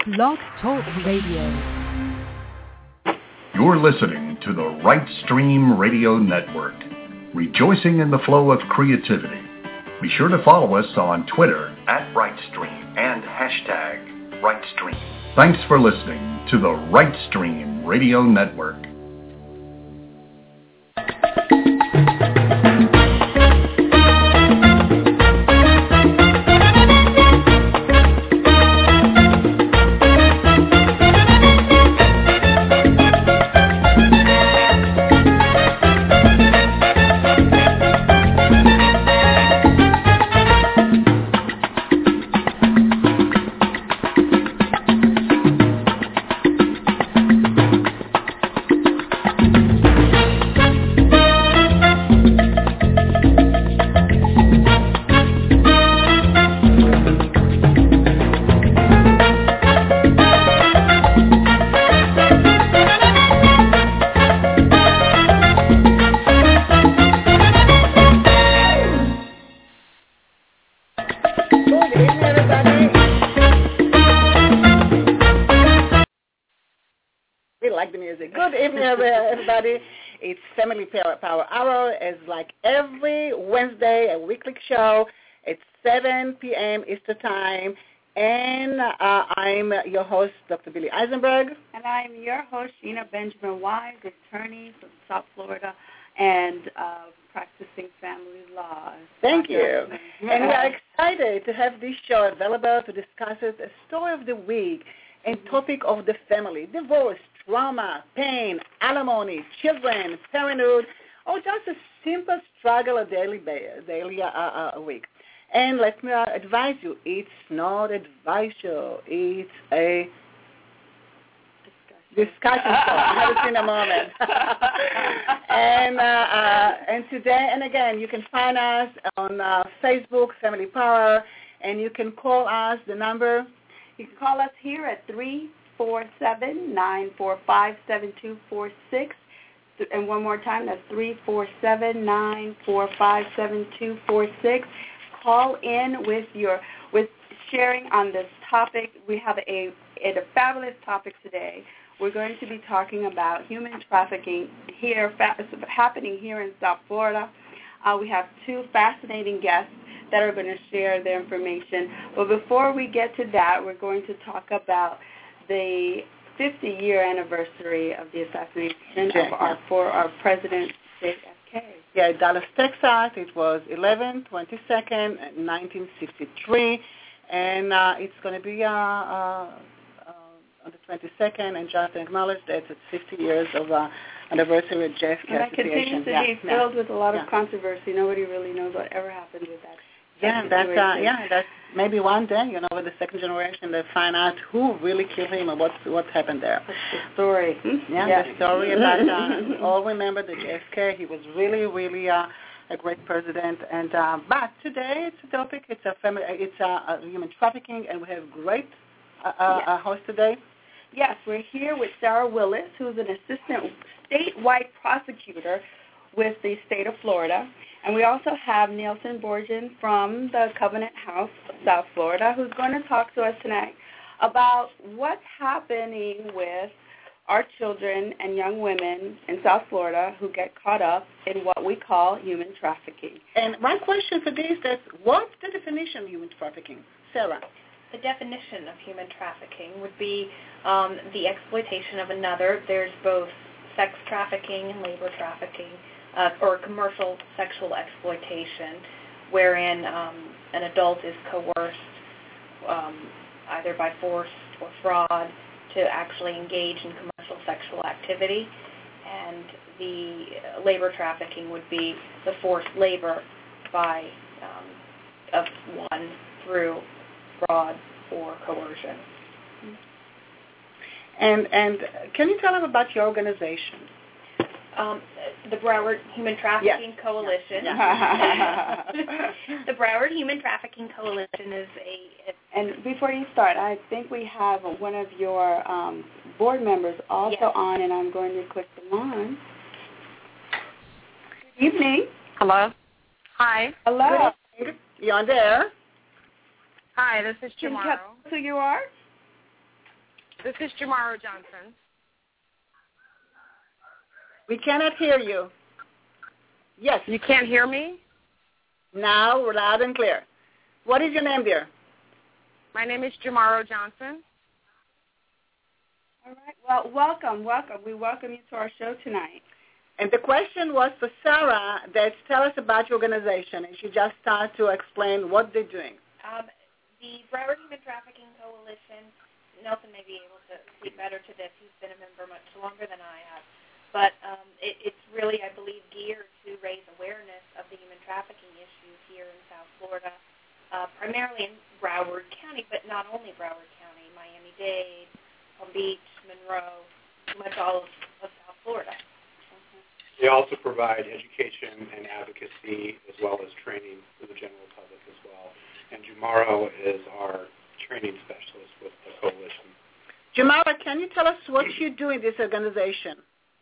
Blog Talk Radio. You're listening to the Right Stream Radio Network, rejoicing in the flow of creativity. Be sure to follow us on Twitter @RightStream and #RightStream. Thanks for listening to the Right Stream Radio Network. It's Family Power Hour. It's like every Wednesday, a weekly show. It's 7 p.m. Eastern Time. And I'm your host, Dr. Billy Eisenberg. And I'm your host, Sheena Benjamin Wise, attorney from South Florida and practicing family law. Thank you. And we are excited to have this show available to discuss it, a story of the week and topic of the family, divorce, trauma, pain, alimony, children, parenthood, or just a simple struggle a daily week. And let me advise you, it's not advice show. It's a discussion show. I have it in a moment. And today, and again, you can find us on Facebook, Family Power, and you can call us. The number, you can call us here at 347-945-7246. And one more time, that's 347-945-7246. Call in with sharing on this topic. We have a fabulous topic today. We're going to be talking about human trafficking happening here in South Florida. We have two fascinating guests that are going to share their information. But before we get to that, we're going to talk about the 50-year anniversary of the assassination of our president, JFK. Yeah, Dallas, Texas. It was 11/22nd, 1963, and it's going to be on the 22nd, and just to acknowledge that it's 50 years of anniversary of JFK. And that continues to be filled with a lot of controversy. Nobody really knows what ever happened with that. That's maybe one day, with the second generation, they find out who really killed him and what happened there. That's the story. The story about, we all remember that JFK, he was really, really a great president. And but today it's a topic, it's human trafficking, and we have a great host today. Yes, we're here with Sarah Willis, who's an assistant statewide prosecutor with the state of Florida. And we also have Nelson Borgen from the Covenant House of South Florida, who's going to talk to us tonight about what's happening with our children and young women in South Florida who get caught up in what we call human trafficking. And my question for this is, what's the definition of human trafficking? Sarah? The definition of human trafficking would be the exploitation of another. There's both sex trafficking and labor trafficking. Or commercial sexual exploitation, wherein an adult is coerced either by force or fraud to actually engage in commercial sexual activity. And the labor trafficking would be the forced labor of one through fraud or coercion. And can you tell us about your organization? The Broward Human Trafficking Coalition. Yeah. The Broward Human Trafficking Coalition is And before you start, I think we have one of your board members also on, and I'm going to click them on. Good evening. Hello. Hi. Hello. Good evening. You on there? Hi, this is Jamaro. Can you tell us who you are? This is Jamara Johnson. We cannot hear you. Yes. You can't hear me? Now, we're loud and clear. What is your name, dear? My name is Jamara Johnson. All right. Well, welcome. We welcome you to our show tonight. And the question was for Sarah, tell us about your organization. And she just started to explain what they're doing. The Broward Human Trafficking Coalition, Nelson may be able to speak better to this. He's been a member much longer than I have. But it's really, I believe, geared to raise awareness of the human trafficking issues here in South Florida, primarily in Broward County, but not only Broward County, Miami-Dade, Palm Beach, Monroe, pretty much all of South Florida. They also provide education and advocacy as well as training for the general public as well. And Jumaro is our training specialist with the coalition. Jamara, can you tell us what you do in this organization?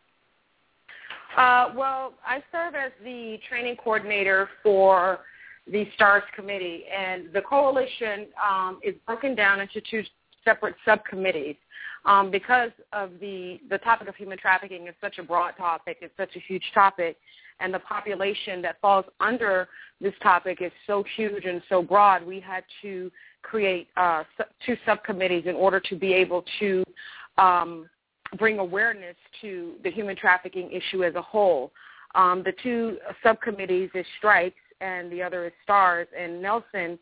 Well, I serve as the training coordinator for the STARS committee, and the coalition is broken down into two separate subcommittees. Because of the topic of human trafficking is such a broad topic, it's such a huge topic, and the population that falls under this topic is so huge and so broad, we had to create two subcommittees in order to be able to bring awareness to the human trafficking issue as a whole. The two subcommittees is Stripes and the other is STARS, and Nelson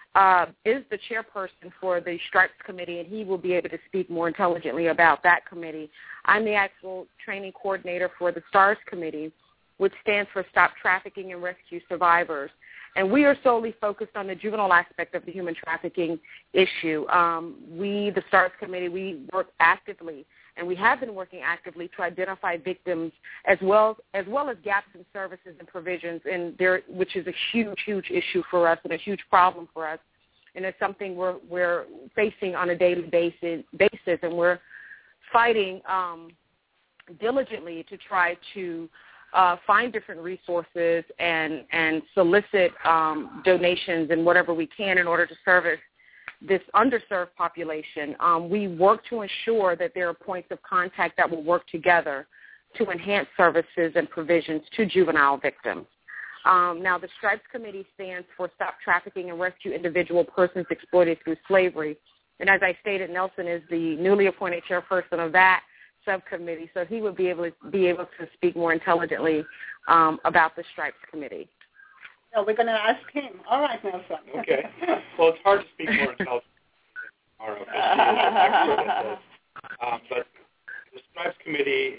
is the chairperson for the Stripes committee, and he will be able to speak more intelligently about that committee. I'm the actual training coordinator for the STARS committee, which stands for Stop Trafficking and Rescue Survivors. And we are solely focused on the juvenile aspect of the human trafficking issue. The STARS committee, we work actively, and we have been working actively to identify victims as well as gaps in services and provisions, which is a huge, huge issue for us and a huge problem for us. And it's something we're facing on a daily basis, and we're fighting diligently to try to find different resources and solicit donations and whatever we can in order to service this underserved population. We work to ensure that there are points of contact that will work together to enhance services and provisions to juvenile victims. Now, the Stripes Committee stands for Stop Trafficking and Rescue Individual Persons Exploited Through Slavery. And as I stated, Nelson is the newly appointed chairperson of that subcommittee, so he would be able to speak more intelligently about the Stripes Committee. So we're going to ask him. All right, Nelson. Okay. Well, it's hard to speak more intelligently than Mara, because she is an expert at this. But the Stripes Committee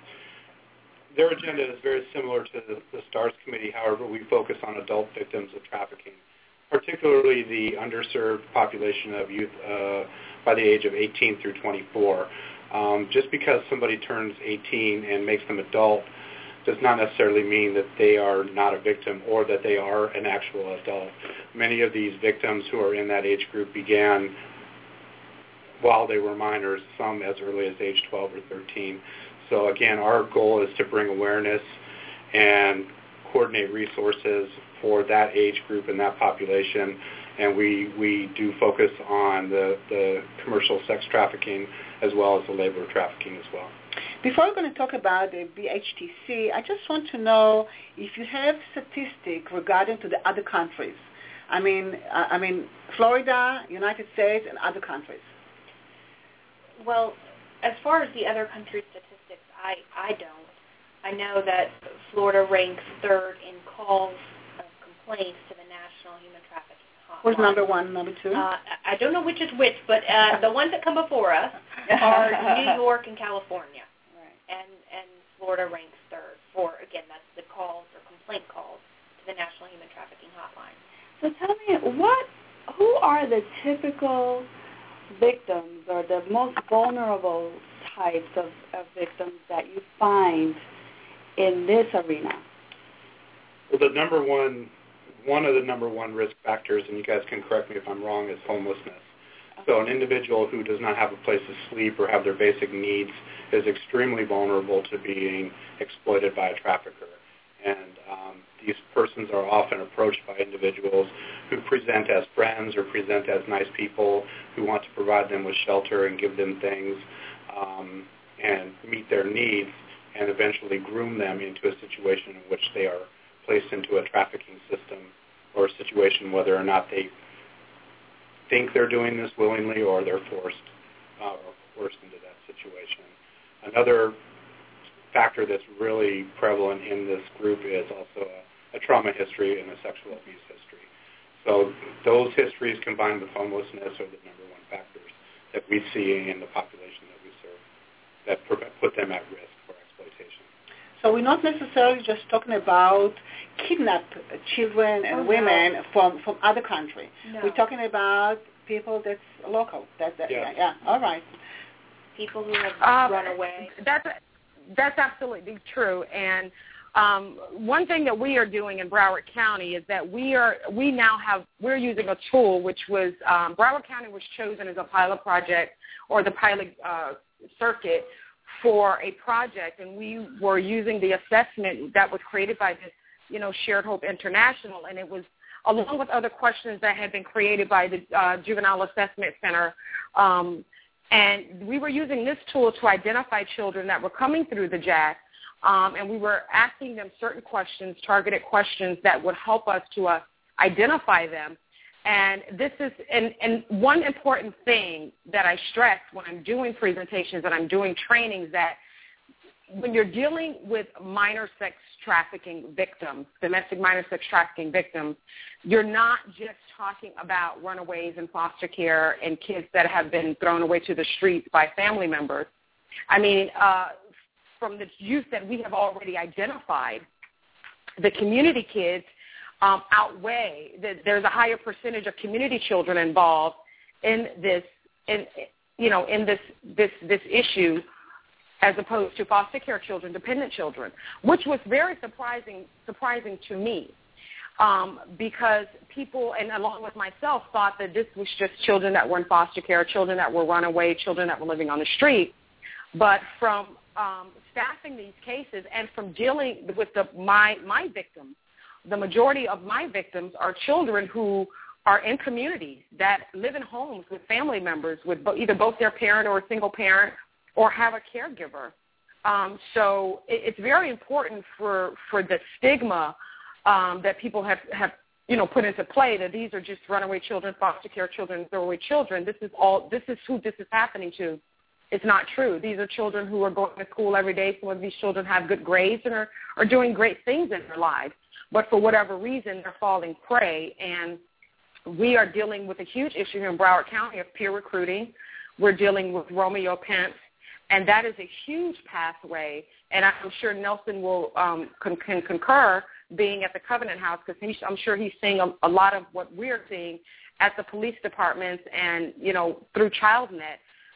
their agenda is very similar to the STARS Committee. However, we focus on adult victims of trafficking, particularly the underserved population of youth by the age of 18 through 24. Just because somebody turns 18 and makes them adult does not necessarily mean that they are not a victim or that they are an actual adult. Many of these victims who are in that age group began while they were minors, some as early as age 12 or 13. So again, our goal is to bring awareness and coordinate resources for that age group and that population, and we do focus on the commercial sex trafficking as well as the labor trafficking as well. Before we're going to talk about the BHTC, I just want to know if you have statistics regarding to the other countries. I mean, Florida, United States, and other countries. Well, as far as the other countries' statistics, I don't. I know that Florida ranks third in calls of complaints to the National Human Trafficking Hotline. What's number one, number two? I don't know which is which, but the ones that come before us are New York and California. Right. And Florida ranks third for, again, that's the calls or complaint calls to the National Human Trafficking Hotline. So tell me, who are the typical victims or the most vulnerable types of victims that you find in this arena? Well, one of the number one risk factors, and you guys can correct me if I'm wrong, is homelessness. So an individual who does not have a place to sleep or have their basic needs is extremely vulnerable to being exploited by a trafficker. And these persons are often approached by individuals who present as friends or present as nice people who want to provide them with shelter and give them things and meet their needs, and eventually groom them into a situation in which they are placed into a trafficking system or a situation whether or not they think they're doing this willingly or they're forced into that situation. Another factor that's really prevalent in this group is also a trauma history and a sexual abuse history. So those histories combined with homelessness are the number one factors that we see in the population that we serve that put them at risk for exploitation. So we're not necessarily just talking about kidnapped children and women from other countries. No. We're talking about people that's local. Yeah. All right. People who have run away. That's absolutely true. And one thing that we are doing in Broward County is that we're using a tool which was Broward County was chosen as a pilot project or the pilot circuit for a project, and we were using the assessment that was created by this, Shared Hope International, and it was along with other questions that had been created by the Juvenile Assessment Center. And we were using this tool to identify children that were coming through the JAC, and we were asking them certain questions, targeted questions that would help us to identify them. And this is and one important thing that I stress when I'm doing presentations and I'm doing trainings, that when you're dealing with minor sex trafficking victims, domestic minor sex trafficking victims, you're not just talking about runaways in foster care and kids that have been thrown away to the streets by family members. I mean, from the youth that we have already identified, the community kids outweigh. There's a higher percentage of community children involved in this, this issue, as opposed to foster care children, dependent children, which was very surprising to me, because people, and along with myself, thought that this was just children that were in foster care, children that were runaway, children that were living on the street. But from staffing these cases and from dealing with my victims, the majority of my victims are children who are in communities that live in homes with family members, with either both their parent or a single parent, or have a caregiver. So it's very important for the stigma that people have put into play, that these are just runaway children, foster care children, throwaway children. This is who this is happening to. It's not true. These are children who are going to school every day. Some of these children have good grades and are doing great things in their lives. But for whatever reason, they're falling prey. And we are dealing with a huge issue here in Broward County of peer recruiting. We're dealing with Romeo pimps, and that is a huge pathway. And I'm sure Nelson will can concur, being at the Covenant House, because I'm sure he's seeing a lot of what we're seeing at the police departments and, through ChildNet.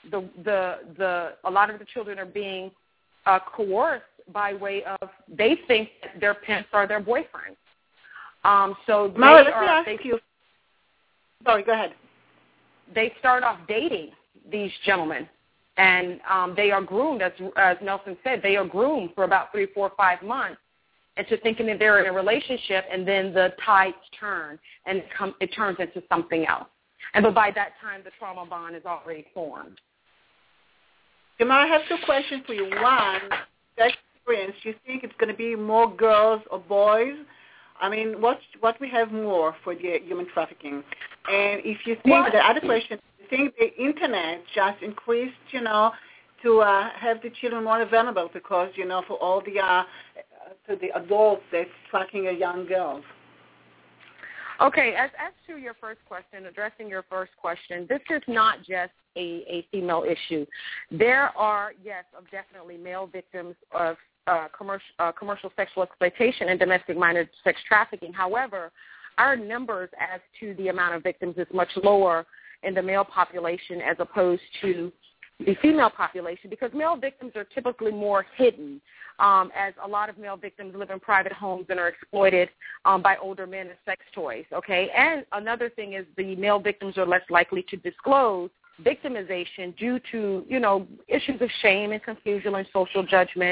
A lot of the children are being coerced by way of, they think that their pimps are their boyfriends. So Mara, let me ask you. Sorry, go ahead. They start off dating these gentlemen, and they are groomed, as Nelson said, they are groomed for about 3, 4, 5 months into thinking that they're in a relationship, and then the tides turn, and it turns into something else. But by that time, the trauma bond is already formed. Jamar, I have 2 questions for you. One, that experience, you think it's going to be more girls or boys? I mean, what we have more for the human trafficking? And if you think, the other question, you think the Internet just increased, to have the children more vulnerable because, for all the adults that's tracking young girls? Okay, as to your first question, addressing your first question, this is not just a female issue. There are, yes, definitely male victims of commercial sexual exploitation and domestic minor sex trafficking. However, our numbers as to the amount of victims is much lower in the male population as opposed to the female population, because male victims are typically more hidden, as a lot of male victims live in private homes and are exploited by older men as sex toys, okay? And another thing is the male victims are less likely to disclose victimization due to, issues of shame and confusion and social judgment,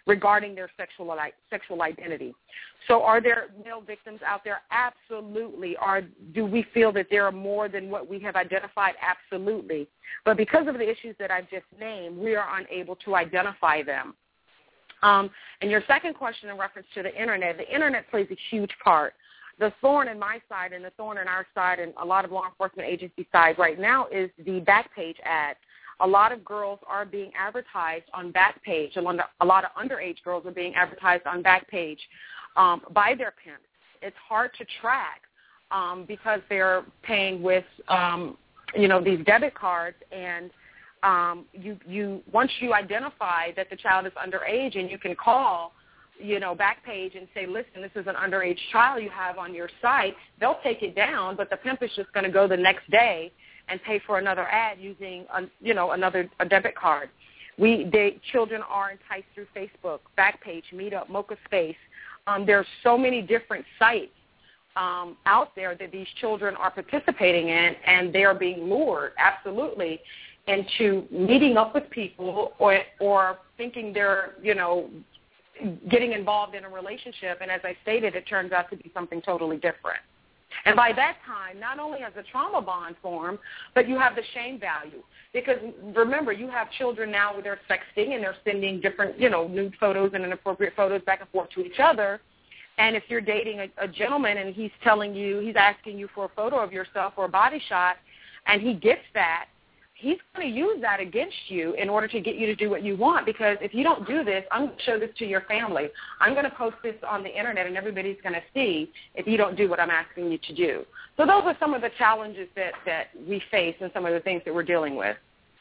regarding their sexual identity. So are there male victims out there? Absolutely. Do we feel that there are more than what we have identified? Absolutely. But because of the issues that I've just named, we are unable to identify them. And your second question in reference to the Internet plays a huge part. The thorn in my side and the thorn in our side and a lot of law enforcement agency side right now is the Backpage ad. A lot of girls are being advertised on Backpage. A lot of underage girls are being advertised on Backpage by their pimps. It's hard to track because they're paying with, these debit cards, and you once you identify that the child is underage and you can call, Backpage and say, listen, this is an underage child you have on your site, they'll take it down, but the pimp is just going to go the next day and pay for another ad using, a debit card. Children are enticed through Facebook, Backpage, Meetup, Mocha Space. There's so many different sites out there that these children are participating in, and they are being lured, absolutely, into meeting up with people or thinking they're, getting involved in a relationship, and as I stated, it turns out to be something totally different. And by that time, not only has the trauma bond formed, but you have the shame value. Because remember, you have children now where they're sexting and they're sending different, nude photos and inappropriate photos back and forth to each other. And if you're dating a gentleman and he's asking you for a photo of yourself or a body shot, and he gets that, he's going to use that against you in order to get you to do what you want, because if you don't do this, I'm going to show this to your family. I'm going to post this on the Internet, and everybody's going to see if you don't do what I'm asking you to do. So those are some of the challenges that we face and some of the things that we're dealing with.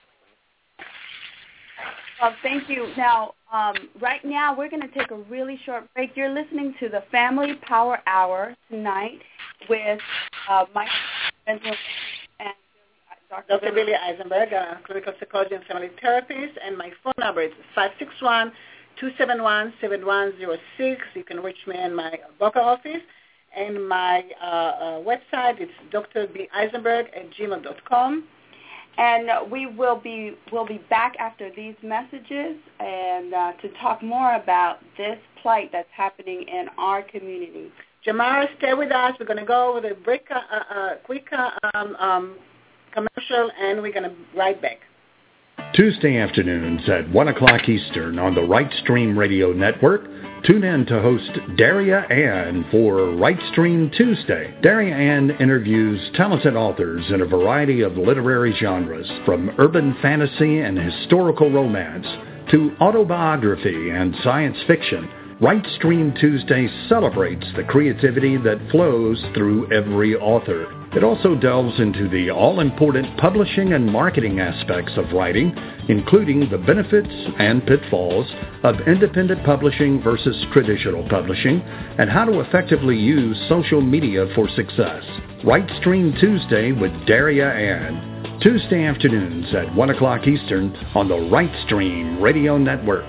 Well, thank you. Now, right now, we're going to take a really short break. You're listening to the Family Power Hour tonight with Mike Benjamin and Dr. Billy Eisenberg, clinical psychologist and family therapist, and my phone number is 561-271-7106. You can reach me in my Boca office, and my website is drbeisenberg@gmail.com. And we'll be back after these messages and to talk more about this plight that's happening in our community. Jamara, stay with us. We're going to go with a quick commercial, and we're going to be right back. Tuesday afternoons at 1 o'clock Eastern on the Right Stream Radio Network. Tune in to host Daria Ann for Right Stream Tuesday. Daria Ann interviews talented authors in a variety of literary genres, from urban fantasy and historical romance to autobiography and science fiction. Right Stream Tuesday celebrates the creativity that flows through every author. It also delves into the all-important publishing and marketing aspects of writing, including the benefits and pitfalls of independent publishing versus traditional publishing, and how to effectively use social media for success. Right Stream Tuesday with Daria Ann. Tuesday afternoons at 1 o'clock Eastern on the Right Stream Radio Network.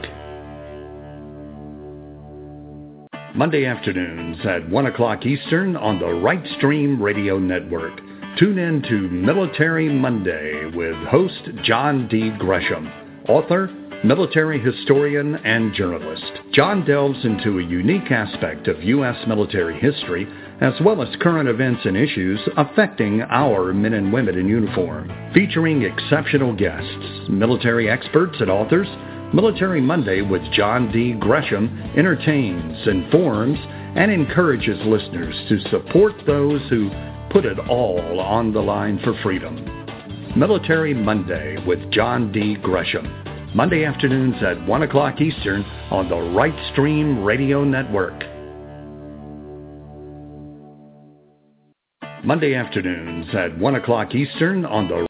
Monday afternoons at 1 o'clock Eastern on the Right Stream Radio Network. Tune in to Military Monday with host John D. Gresham, author, military historian, and journalist. John delves into a unique aspect of U.S. military history, as well as current events and issues affecting our men and women in uniform. Featuring exceptional guests, military experts, and authors, Military Monday with John D. Gresham entertains, informs, and encourages listeners to support those who put it all on the line for freedom. Military Monday with John D. Gresham. Monday afternoons at 1 o'clock Eastern on the Right Stream Radio Network. Monday afternoons at 1 o'clock Eastern on the...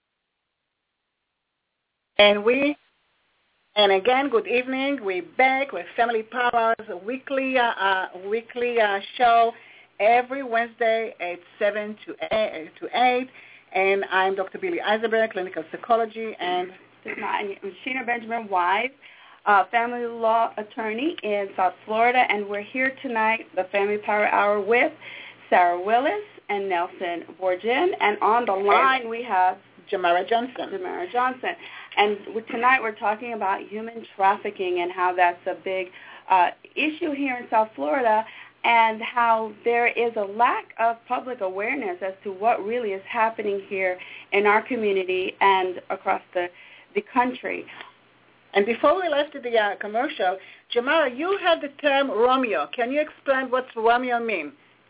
And again, good evening. We're back with Family Powers, a weekly show every Wednesday at 7 to 8. And I'm Dr. Billy Eisenberg, clinical psychology, and I'm Sheena Benjamin Wise, family law attorney in South Florida. And we're here tonight, the Family Power Hour, with Sarah Willis and Nelson Borgen. And on the line we have Jamara Johnson. Jamara Johnson. And tonight we're talking about human trafficking and how that's a big issue here in South Florida, and how there is a lack of public awareness as to what really is happening here in our community and across the country. And before we left the commercial, Jamara, you had the term Romeo. Can you explain what Romeo means?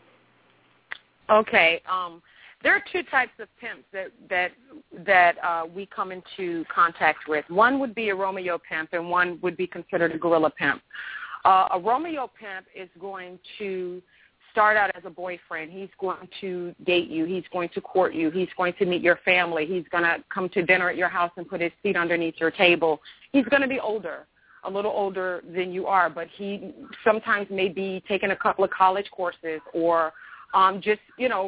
Okay. There are two types of pimps that we come into contact with. One would be a Romeo pimp, and one would be considered a guerrilla pimp. A Romeo pimp is going to start out as a boyfriend. He's going to date you. He's going to court you. He's going to meet your family. He's going to come to dinner at your house and put his feet underneath your table. He's going to be older, a little older than you are, but he sometimes may be taking a couple of college courses or just,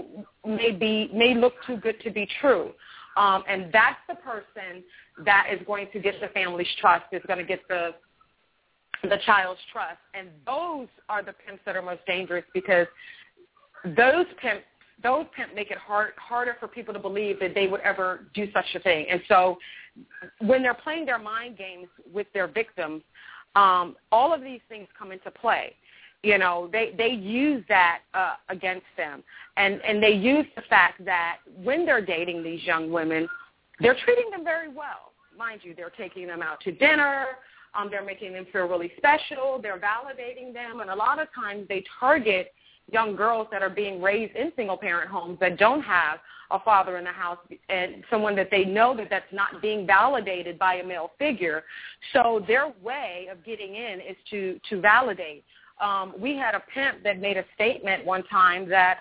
may look too good to be true. And that's the person that is going to get the family's trust, is going to get the child's trust. And those are the pimps that are most dangerous, because those pimps make it harder for people to believe that they would ever do such a thing. And so when they're playing their mind games with their victims, all of these things come into play. They use that against them. And they use the fact that when they're dating these young women, they're treating them very well. Mind you, they're taking them out to dinner. They're making them feel really special. They're validating them. And a lot of times they target young girls that are being raised in single-parent homes that don't have a father in the house and someone that they know that's not being validated by a male figure. So their way of getting in is to validate. We had a pimp that made a statement one time that,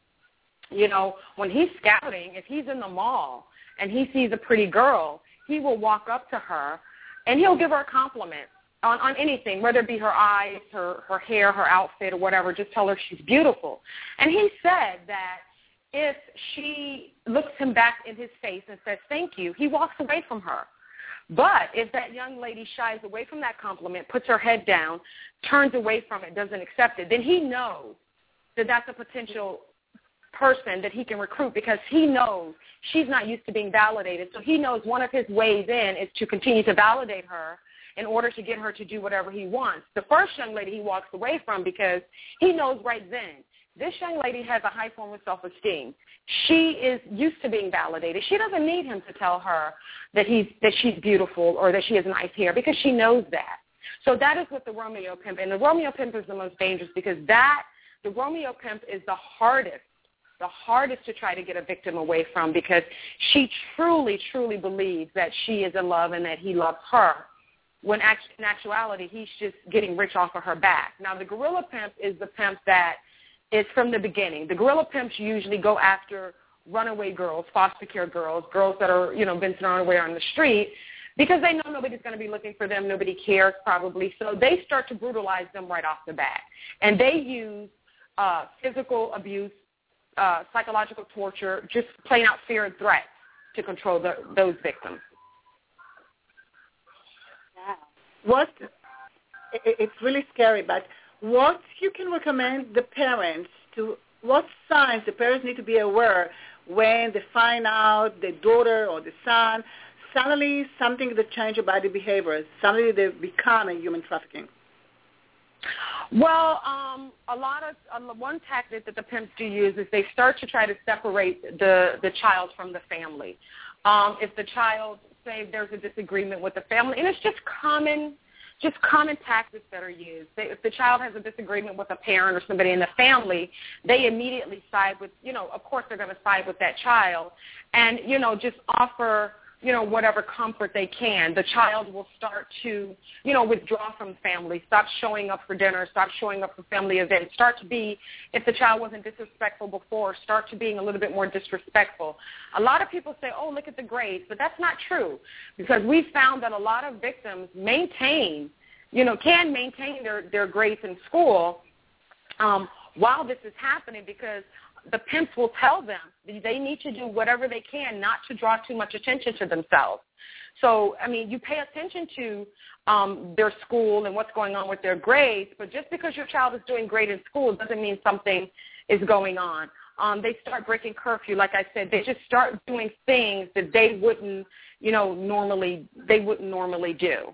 when he's scouting, if he's in the mall and he sees a pretty girl, he will walk up to her and he'll give her a compliment on anything, whether it be her eyes, her hair, her outfit, or whatever. Just tell her she's beautiful. And he said that if she looks him back in his face and says thank you, he walks away from her. But if that young lady shies away from that compliment, puts her head down, turns away from it, doesn't accept it, then he knows that that's a potential person that he can recruit, because he knows she's not used to being validated. So he knows one of his ways in is to continue to validate her in order to get her to do whatever he wants. The first young lady he walks away from, because he knows right then, this young lady has a high form of self-esteem. She is used to being validated. She doesn't need him to tell her that she's beautiful or that she has nice hair, because she knows that. So that is what the Romeo pimp, and the Romeo pimp is the most dangerous, because the Romeo pimp is the hardest to try to get a victim away from, because she truly, truly believes that she is in love and that he loves her, when in actuality he's just getting rich off of her back. Now, the guerrilla pimp is the pimp that is from the beginning. The guerrilla pimps usually go after runaway girls, foster care girls that are, been thrown away on the street, because they know nobody's going to be looking for them. Nobody cares probably. So they start to brutalize them right off the bat. And they use physical abuse, psychological torture, just plain out fear and threats to control those victims. It's really scary, but what you can recommend the parents what signs the parents need to be aware when they find out the daughter or the son, suddenly something that changes about the behavior, suddenly they become a human trafficking? Well, one tactic that the pimps do use is they start to try to separate the child from the family. If the child, say there's a disagreement with the family, and it's just common tactics that are used. If the child has a disagreement with a parent or somebody in the family, they immediately side with, of course they're going to side with that child and, just offer, whatever comfort they can. The child will start to, withdraw from family, stop showing up for dinner, stop showing up for family events, start to be, if the child wasn't disrespectful before, start to being a little bit more disrespectful. A lot of people say, oh, look at the grades, but that's not true, because we found that a lot of victims can maintain their grades in school while this is happening, because the pimps will tell them they need to do whatever they can not to draw too much attention to themselves. So, you pay attention to their school and what's going on with their grades, but just because your child is doing great in school doesn't mean something is going on. they start breaking curfew. Like I said, they just start doing things that they wouldn't, normally do.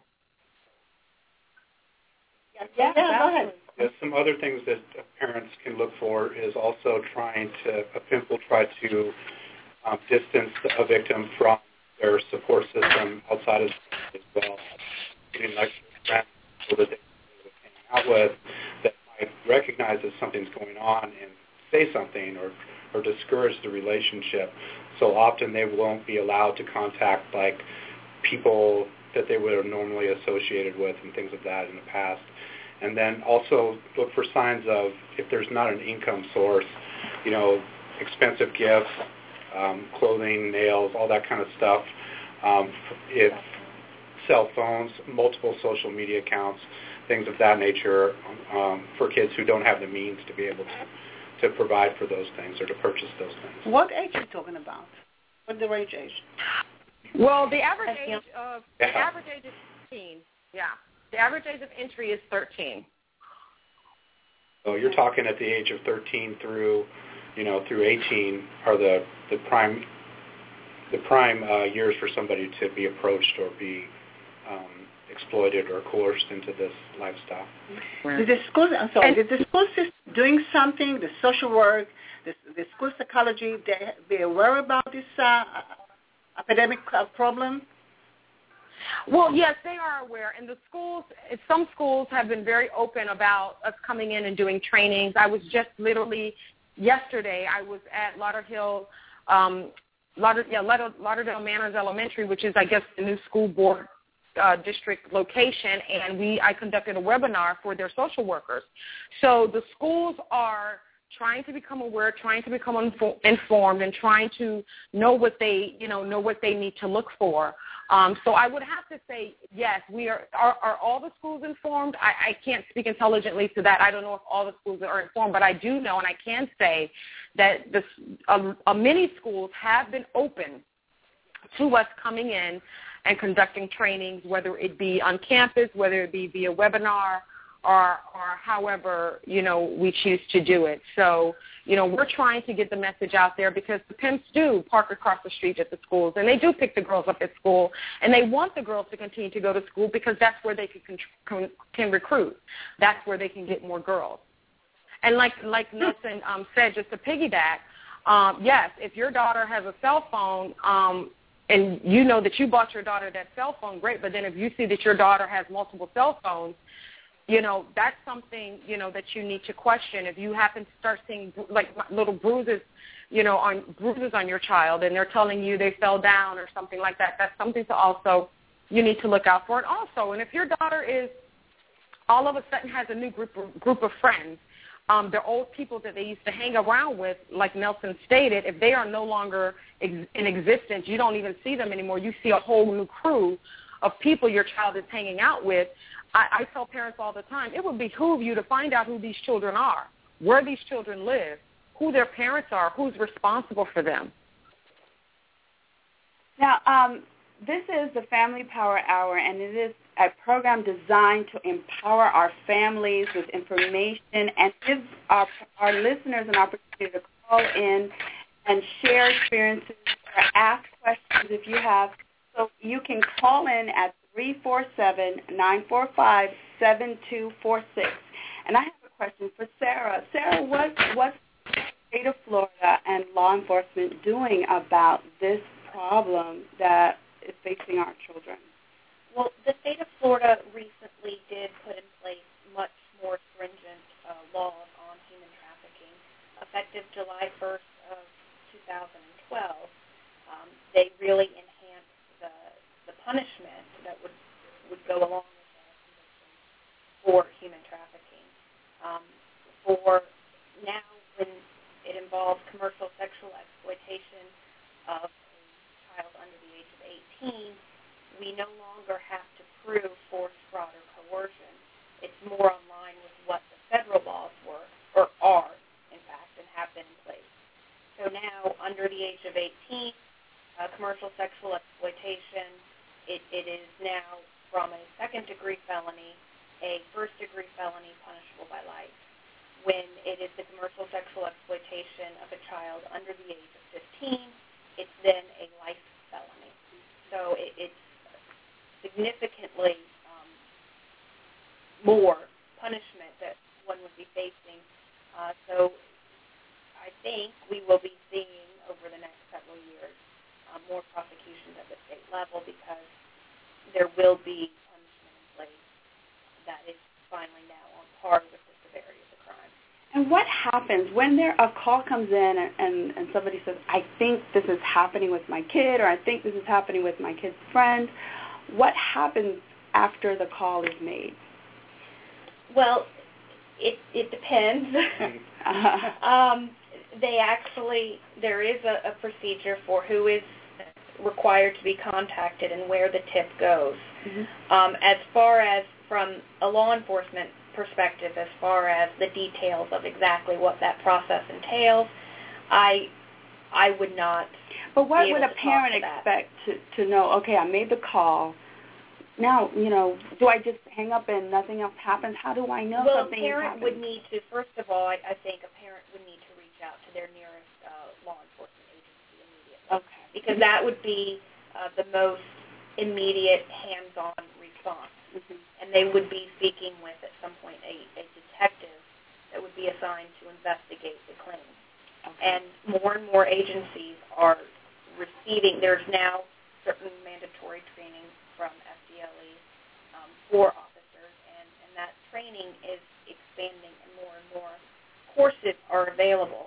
Yeah, go ahead. Yeah, some other things that parents can look for is also a pimp will try to distance a victim from their support system outside of as well. Getting like friends that they hang out with that might recognize that something's going on and say something or discourage the relationship. So often they won't be allowed to contact like people that they would have normally associated with and things of that in the past. And then also look for signs of if there's not an income source, expensive gifts, clothing, nails, all that kind of stuff. If cell phones, multiple social media accounts, things of that nature for kids who don't have the means to be able to provide for those things or to purchase those things. What age are you talking about? What's the range age? Well, the average age is 13. Yeah. The average age of entry is 13. So you're talking at the age of 13 through 18 are the prime years for somebody to be approached or be exploited or coerced into this lifestyle. Did the school system doing something? The social work, the school psychology, they be aware about this epidemic problem? Well, yes, they are aware, and some schools have been very open about us coming in and doing trainings. I was just literally yesterday, I was at Lauderdale Manors Elementary, which is, I guess, the new school board district location, and I conducted a webinar for their social workers. So the schools are trying to become aware, trying to become informed, and trying to know what they need to look for. So I would have to say, yes, we are all the schools informed? I can't speak intelligently to that. I don't know if all the schools are informed, but I do know, and I can say that many schools have been open to us coming in and conducting trainings, whether it be on campus, whether it be via webinar, or however, we choose to do it. So, we're trying to get the message out there because the pimps do park across the street at the schools, and they do pick the girls up at school, and they want the girls to continue to go to school because that's where they can recruit. That's where they can get more girls. And like Nelson said, just to piggyback, yes, if your daughter has a cell phone, and you know that you bought your daughter that cell phone, great, but then if you see that your daughter has multiple cell phones, that's something, that you need to question. If you happen to start seeing like little bruises, on your child, and they're telling you they fell down or something like that, that's something to also, you need to look out for it also. And if your daughter is all of a sudden has a new group of friends, they're old people that they used to hang around with, like Nelson stated, if they are no longer in existence, you don't even see them anymore. You see a whole new crew of people your child is hanging out with. I tell parents all the time, it would behoove you to find out who these children are, where these children live, who their parents are, who's responsible for them. Now, this is the Family Power Hour, and it is a program designed to empower our families with information and give our listeners an opportunity to call in and share experiences or ask questions if you have. So you can call in at 347-945-7246. And I have a question for Sarah. Sarah, what's the state of Florida and law enforcement doing about this problem that is facing our children? Well, the state of Florida recently did put in place much more stringent laws on human trafficking. Effective July 1st of 2012, they really enhanced the punishment that would go along with that for human trafficking. For now, when it involves commercial sexual exploitation of a child under the age of 18, we no longer have to prove force, fraud, or coercion. It's more in line with what the federal laws were, or are, in fact, and have been in place. So now, under the age of 18, commercial sexual exploitation, it is now from a second-degree felony, a first-degree felony punishable by life. when it is the commercial sexual exploitation of a child under the age of 15, it's then a life felony. So it's significantly more punishment that one would be facing. So I think we will be seeing over the next several years more prosecutions at the state level because there will be punishment in place that is finally now on par with the severity of the crime. And what happens when a call comes in and somebody says, I think this is happening with my kid, or I think this is happening with my kid's friend? What happens after the call is made? Well, it depends. There is a procedure for who is required to be contacted and where the tip goes. Mm-hmm. As far as from a law enforcement perspective, as far as the details of exactly what that process entails, I would not. But what would a parent expect to know? Okay, I made the call. Now, do I just hang up and nothing else happens? How do I know something is happening? Well, a parent would need to, first of all, I think a parent would need to reach out to their nearest law enforcement agency immediately. Okay. Because that would be the most immediate hands-on response. Mm-hmm. And they would be speaking with, at some point, a detective that would be assigned to investigate the claim. Okay. And more agencies are receiving, there's now certain mandatory training from FDLE for officers, and that training is expanding, and more courses are available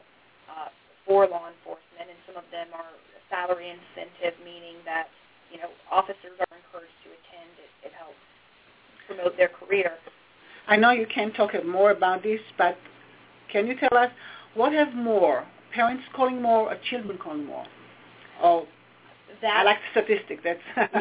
for law enforcement, and some of them are salary incentive, meaning that officers are encouraged to attend. It helps promote their career. I know you can talk more about this, but can you tell us what have more, parents calling more or children calling more? Oh, I like the statistic. That's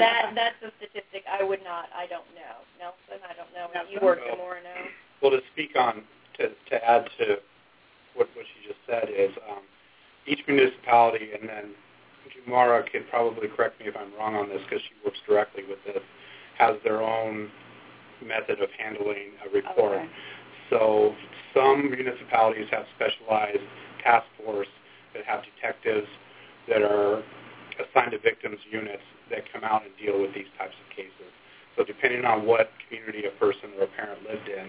a statistic I don't know. Nelson, I don't know. You work more, no? Well, to speak on, to add to what she just said is each municipality, and then Jumara could probably correct me if I'm wrong on this because she works directly with this, has their own method of handling a report. Okay. So some municipalities have specialized task force that have detectives that are assigned to victims units that come out and deal with these types of cases. So depending on what community a person or a parent lived in,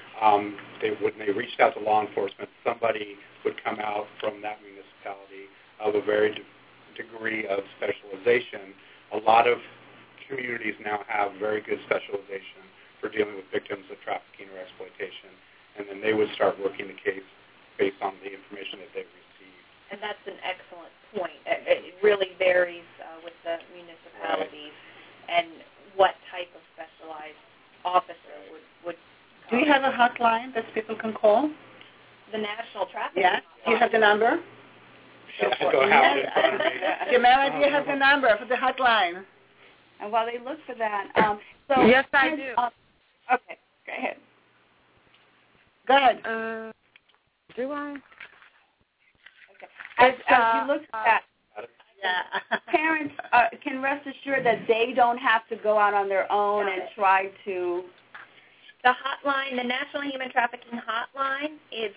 when they reached out to law enforcement, somebody would come out from that municipality of a very degree of specialization. A lot of communities now have very good specialization for dealing with victims of trafficking or exploitation, and then they would start working the case based on the information that they've received. And that's an excellent point. It really varies with the municipalities and what type of specialized officer would Do you have a hotline that people can call? The National Trafficking Yes. Do you have the number? I don't have it in front of me. Jamara, do you have the number for the hotline? And while they look for that, yes, I do. Okay, go ahead. Go ahead. Do I? Okay. As you look at parents can rest assured that they don't have to go out on their own and try to. The hotline, the National Human Trafficking Hotline, is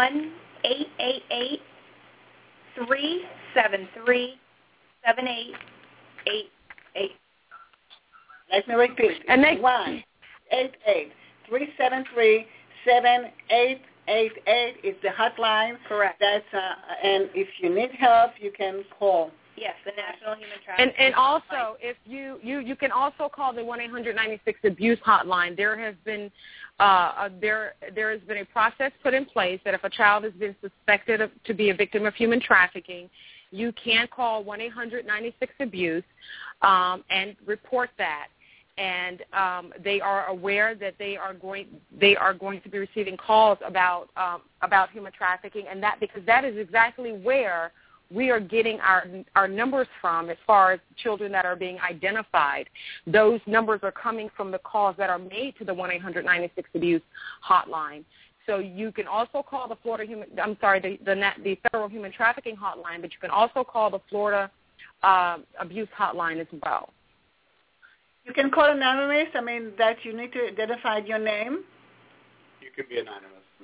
1-888-373-7888. Let me repeat. And they 1-888-373-7888 is the hotline. Correct. That's and if you need help, you can call. Yes, the National Human Trafficking. And also, if you can also call the 1-800-96-ABUSE hotline. There has been there has been a process put in place that if a child has been suspected to be a victim of human trafficking, you can call 1-800-96-ABUSE and report that. And they are aware that they are going to be receiving calls about human trafficking, and that because that is exactly where we are getting our numbers from as far as children that are being identified. Those numbers are coming from the calls that are made to the 1-800-96-ABUSE hotline. So you can also call the the Federal Human Trafficking Hotline, but you can also call the Florida Abuse Hotline as well. You can call anonymous. I mean, that you need to identify your name. You can be anonymous. Yeah.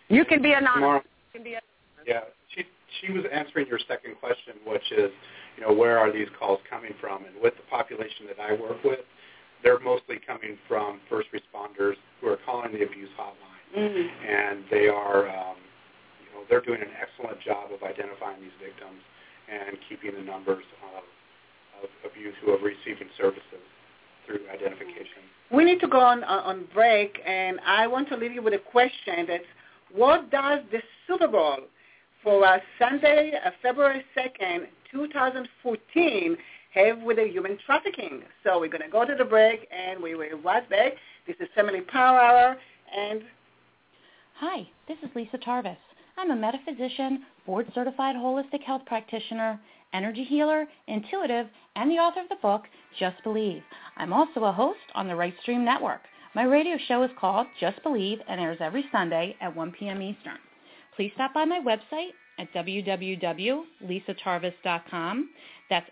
You can be anonymous. Yeah, she was answering your second question, which is, where are these calls coming from? And with the population that I work with, they're mostly coming from first responders who are calling the abuse hotline, and they are, they're doing an excellent job of identifying these victims and keeping the numbers of abuse who are receiving services through identification. We need to go on break, and I want to leave you with a question. That's, what does the Super Bowl for Sunday, February 2nd, 2014, have with the human trafficking? So we're going to go to the break, and we will be right back. This is Family Power Hour, and... Hi, this is Lisa Tarvis. I'm a metaphysician, board-certified holistic health practitioner, energy healer, intuitive, and the author of the book, Just Believe. I'm also a host on the Right Stream Network. My radio show is called Just Believe and airs every Sunday at 1 p.m. Eastern. Please stop by my website at www.lisatarvis.com. That's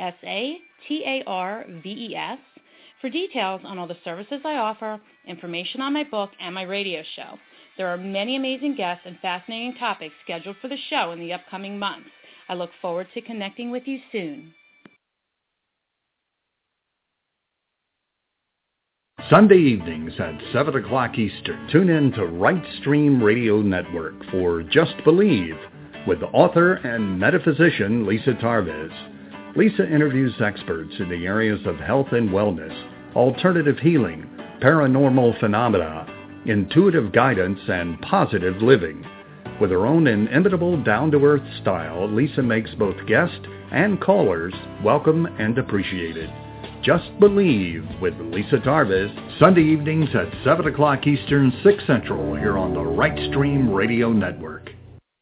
LISATARVES for details on all the services I offer, information on my book, and my radio show. There are many amazing guests and fascinating topics scheduled for the show in the upcoming months. I look forward to connecting with you soon. Sunday evenings at 7 o'clock Eastern, tune in to Right Stream Radio Network for Just Believe with author and metaphysician Lisa Tarvis. Lisa interviews experts in the areas of health and wellness, alternative healing, paranormal phenomena, intuitive guidance, and positive living. With her own inimitable down-to-earth style, Lisa makes both guests and callers welcome and appreciated. Just Believe with Lisa Tarvis, Sunday evenings at 7 o'clock Eastern, 6 Central, here on the Right Stream Radio Network.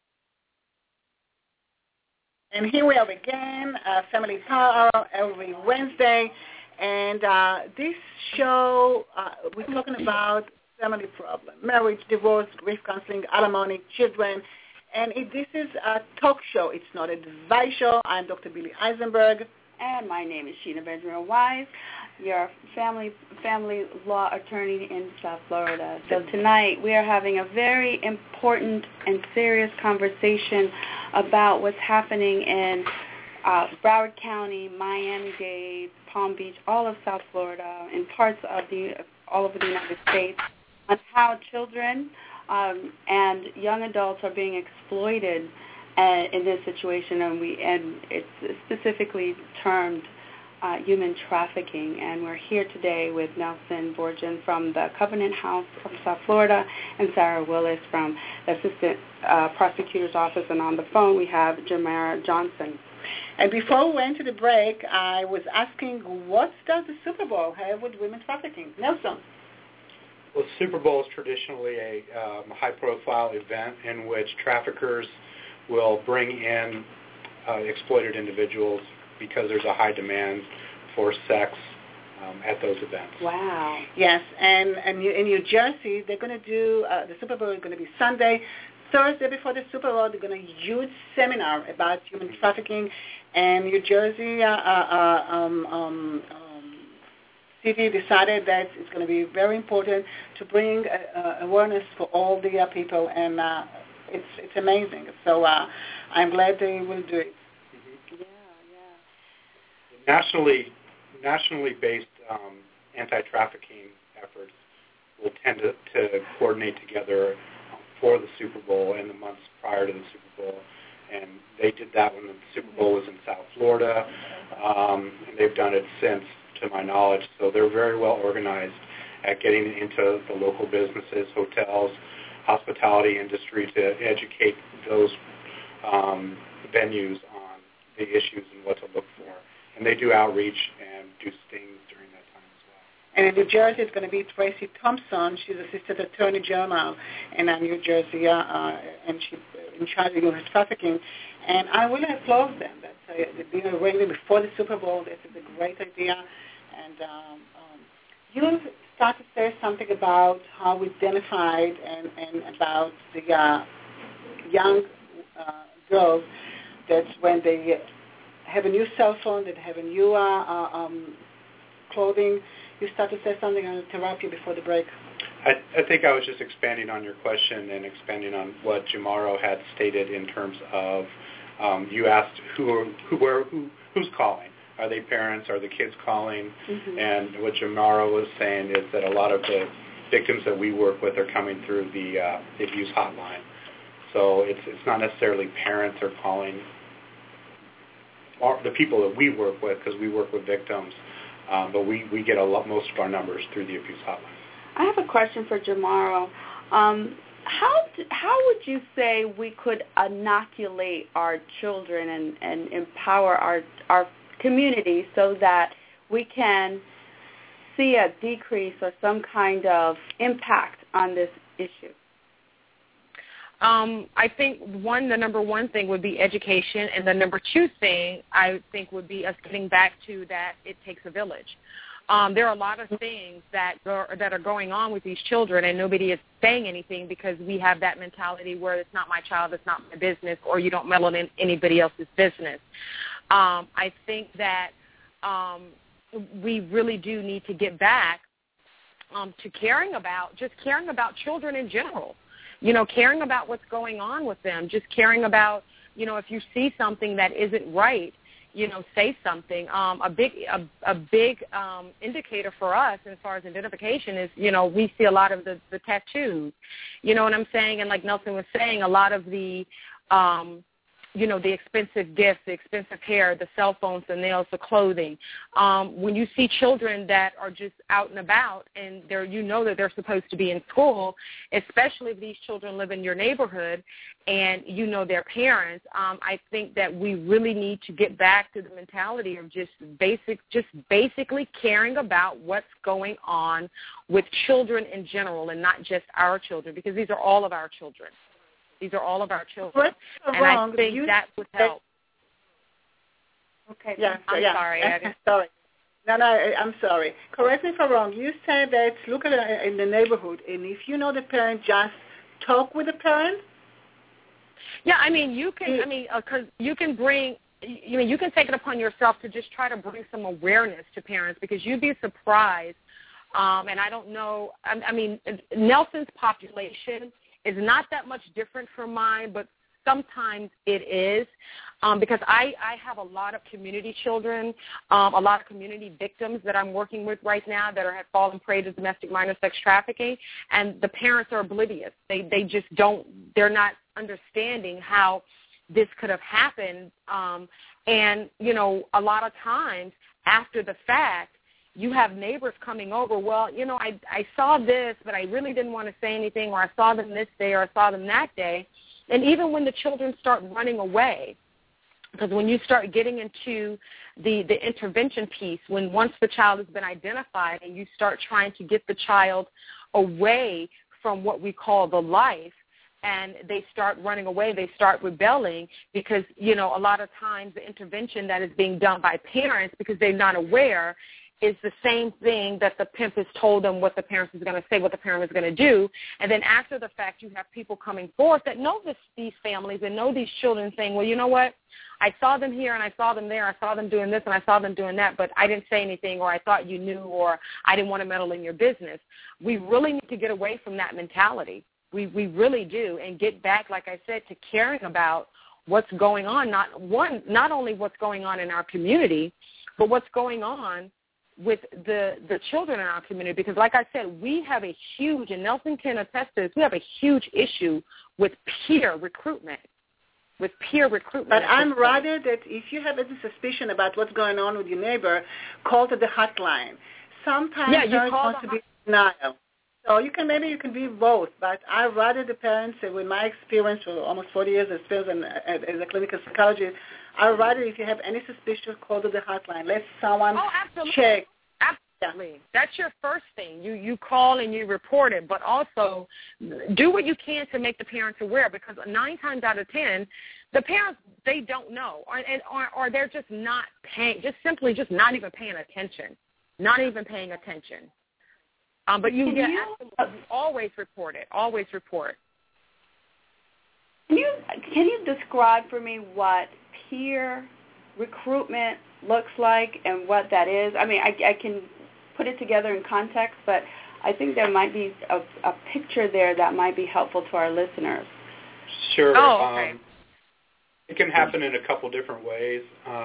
And here we are again, Family Power Hour every Wednesday. And this show, we're talking about family problem, marriage, divorce, grief counseling, alimony, children. And this is a talk show. It's not an advice show. I'm Dr. Billy Eisenberg. And my name is Sheena Benjamin Wise, your family law attorney in South Florida. So tonight we are having a very important and serious conversation about what's happening in Broward County, Miami-Dade, Palm Beach, all of South Florida, and parts of all over the United States, on how children and young adults are being exploited in this situation, and it's specifically termed human trafficking. And we're here today with Nelson Borgen from the Covenant House of South Florida and Sarah Willis from the Assistant Prosecutor's Office. And on the phone we have Jamara Johnson. And before we went to the break, I was asking, what does the Super Bowl have with women trafficking? Nelson. Well, the Super Bowl is traditionally a high-profile event in which traffickers will bring in exploited individuals because there's a high demand for sex at those events. Wow. Yes, and in New Jersey, they're going to do, the Super Bowl is going to be Sunday. Thursday before the Super Bowl, they're going to do a huge seminar about human trafficking. And New Jersey city decided that it's going to be very important to bring awareness for all the people, and it's amazing. So I'm glad they will do it. Mm-hmm. Yeah. Nationally based anti-trafficking efforts will tend to coordinate together for the Super Bowl and the months prior to the Super Bowl. And they did that when the Super Bowl was in South Florida, and they've done it since, to my knowledge. So they're very well organized at getting into the local businesses, hotels, hospitality industry to educate those venues on the issues and what to look for. And they do outreach and do stings during that time as well. And in New Jersey, it's going to be Tracy Thompson. She's Assistant Attorney General in New Jersey, and she's in charge of human trafficking. And I really applaud them. That being ready before the Super Bowl, this is a great idea. And you start to say something about how we identified and about the young girls that when they have a new cell phone, that have a new clothing, you start to say something on therapy before the break. I think I was just expanding on your question and expanding on what Jamaro had stated in terms of you asked who's calling. Are they parents? Are the kids calling? Mm-hmm. And what Jamaro was saying is that a lot of the victims that we work with are coming through the abuse hotline. So it's not necessarily parents are calling. The people that we work with, because we work with victims, but we get most of our numbers through the abuse hotline. I have a question for Jamaro. How would you say we could inoculate our children and empower our community so that we can see a decrease or some kind of impact on this issue? I think the number one thing would be education, and the number two thing I think would be us getting back to that it takes a village. There are a lot of things that are going on with these children, and nobody is saying anything because we have that mentality where it's not my child, it's not my business, or you don't meddle in anybody else's business. I think that we really do need to get back to caring about children in general. Caring about what's going on with them, just caring about, if you see something that isn't right, say something. A big indicator for us as far as identification is, we see a lot of the tattoos. You know what I'm saying? And like Nelson was saying, a lot of the the expensive gifts, the expensive hair, the cell phones, the nails, the clothing. When you see children that are just out and about and that they're supposed to be in school, especially if these children live in your neighborhood and their parents, I think that we really need to get back to the mentality of just basically caring about what's going on with children in general and not just our children, because these are all of our children. These are all of our children, and I think that would help. Okay. Yeah. I'm sorry. Sorry. No, I'm sorry. Correct me if I'm wrong. You said that look at it in the neighborhood, and if the parent, just talk with the parent. Yeah, you can. Because you can bring. You can take it upon yourself to just try to bring some awareness to parents, because you'd be surprised. And I don't know. Nelson's population is not that much different from mine, but sometimes it is, because I have a lot of community children, a lot of community victims that I'm working with right now that have fallen prey to domestic minor sex trafficking, and the parents are oblivious. They just they're not understanding how this could have happened, and a lot of times after the fact, you have neighbors coming over, well, I saw this, but I really didn't want to say anything, or I saw them this day, or I saw them that day. And even when the children start running away, because when you start getting into the intervention piece, once the child has been identified and you start trying to get the child away from what we call the life, and they start running away, they start rebelling, because, a lot of times the intervention that is being done by parents, because they're not aware, is the same thing that the pimp has told them what the parent is going to say, what the parent is going to do. And then after the fact, you have people coming forth that know these families and know these children saying, well, you know what? I saw them here and I saw them there. I saw them doing this and I saw them doing that, but I didn't say anything, or I thought you knew, or I didn't want to meddle in your business. We really need to get away from that mentality. We really do, and get back, like I said, to caring about what's going on, not only what's going on in our community, but what's going on with the children in our community, because like I said, we have a huge, and Nelson can attest to this, we have a huge issue with peer recruitment. But I'm rather that if you have any suspicion about what's going on with your neighbor, call to the hotline. Sometimes parents want to be in denial. So you can be both, but I rather the parents, with my experience for almost 40 years experience as a clinical psychologist, I would rather, if you have any suspicion, call to the hotline. Let someone check. Absolutely. Yeah. That's your first thing. You call and you report it, but also do what you can to make the parents aware, because 9 times out of 10, the parents, they don't know, or they're just not paying, just not even paying attention. But you always report it. Always report. Can you describe for me what peer recruitment looks like and what that is? I can put it together in context, but I think there might be a picture there that might be helpful to our listeners. Sure. Oh, okay. It can happen in a couple different ways.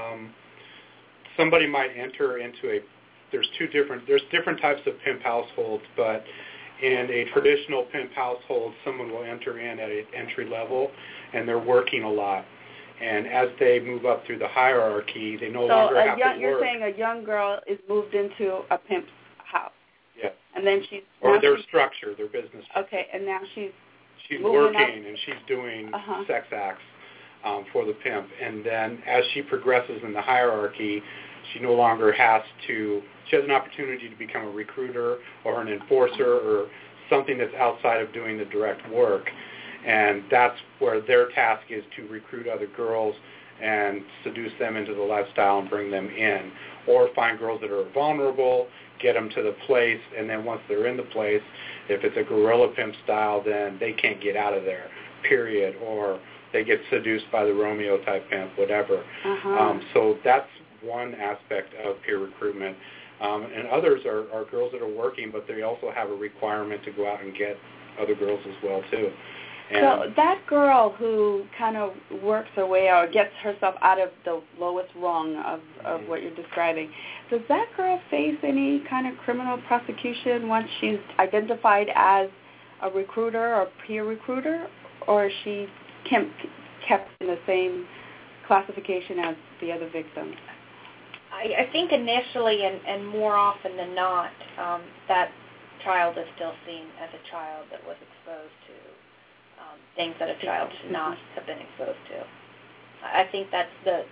Somebody might enter into there's different types of pimp households, but in a traditional pimp household, someone will enter in at an entry level, and they're working a lot. And as they move up through the hierarchy, they no longer have to work. You're saying a young girl is moved into a pimp's house. Yes. And then or their structure, their business structure. Okay, and now she's working and she's doing sex acts for the pimp. And then as she progresses in the hierarchy, she no longer she has an opportunity to become a recruiter or an enforcer or something that's outside of doing the direct work. And that's where their task is to recruit other girls and seduce them into the lifestyle and bring them in. Or find girls that are vulnerable, get them to the place, and then once they're in the place, if it's a guerrilla pimp style, then they can't get out of there, period. Or they get seduced by the Romeo-type pimp, whatever. So that's one aspect of peer recruitment. And others are girls that are working, but they also have a requirement to go out and get other girls as well, too. So that girl who kind of works her way or gets herself out of the lowest rung of what you're describing, does that girl face any kind of criminal prosecution once she's identified as a recruiter or peer recruiter, or is she kept in the same classification as the other victims? I think initially and more often than not, that child is still seen as a child that was exposed to things that a child should not have been exposed to. I think that's the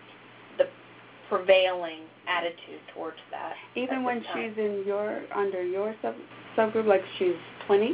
prevailing attitude towards that. Even when she's under your subgroup, like she's 20?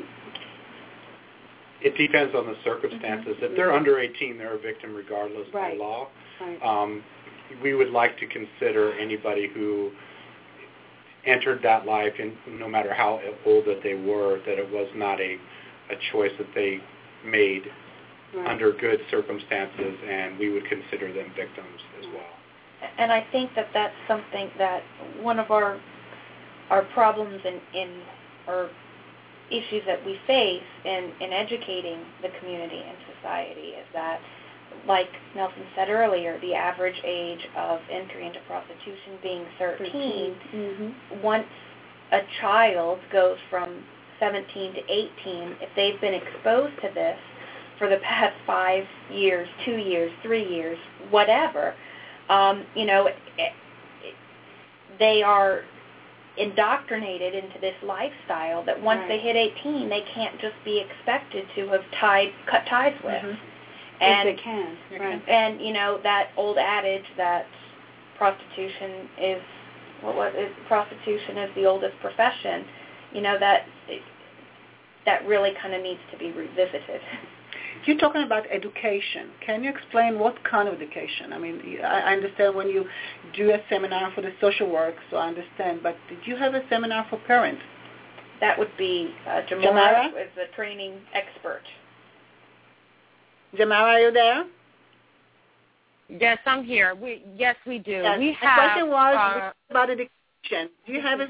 It depends on the circumstances. If they're under 18, they're a victim regardless by law. Right. We would like to consider anybody who entered that life, and no matter how old that they were, that it was not a choice that they made under good circumstances, and we would consider them victims as well. And I think that that's something that one of our problems or issues that we face in educating the community and society is that, like Nelson said earlier, the average age of entry into prostitution being 13, once a child goes from 17 to 18, if they've been exposed to this for the past 5 years, 2 years, 3 years, whatever, they are indoctrinated into this lifestyle that once they hit 18, they can't just be expected to have cut ties with. And if they can. And, that old adage that prostitution is the oldest profession, that really kind of needs to be revisited. You're talking about education. Can you explain what kind of education? I mean, I understand when you do a seminar for the social work, so I understand, but did you have a seminar for parents? That would be Jamara is the training expert. Jamara, are you there? Yes, I'm here. Yes, we do. Yes. We the have, question was about education. Do you have a...